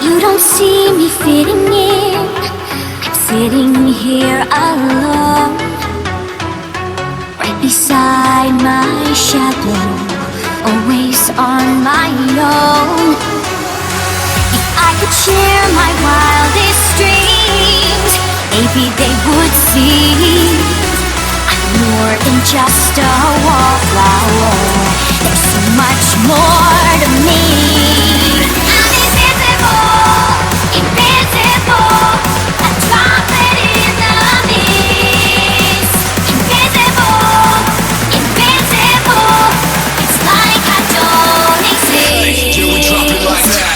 You don't see me fitting in. I'm sitting here alone, right beside my shadow, always on my own. If I could share my wildest dreams, maybe they would see I'm more than just a wallflower. There's so much more to me. I'm invisible, a droplet in the mist. Invisible, it's like I don't exist. Till we drop it like that.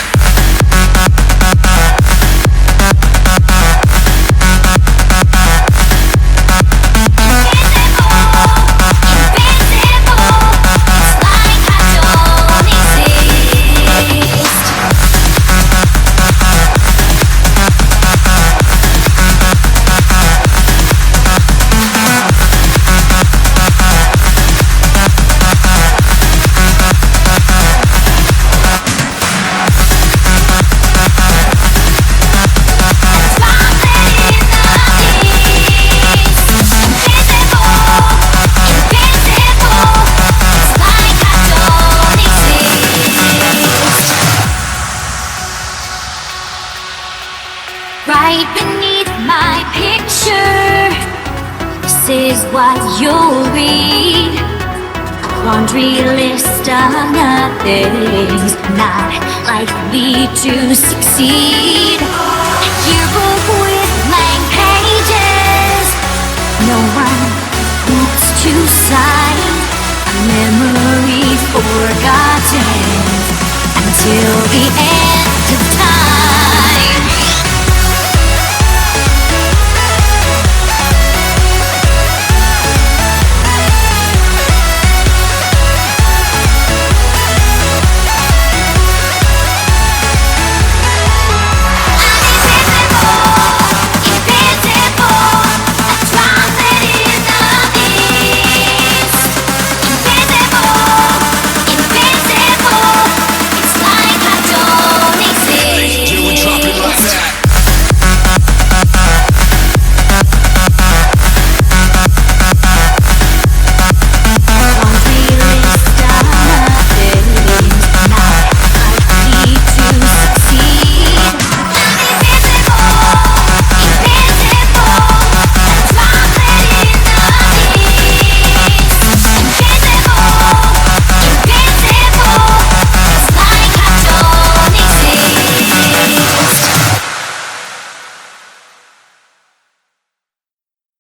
Right beneath my picture, this is what you'll read. A laundry list of nothings not likely to succeed. A yearbook with blank pages, no one wants to sign. A memory forgotten until the end.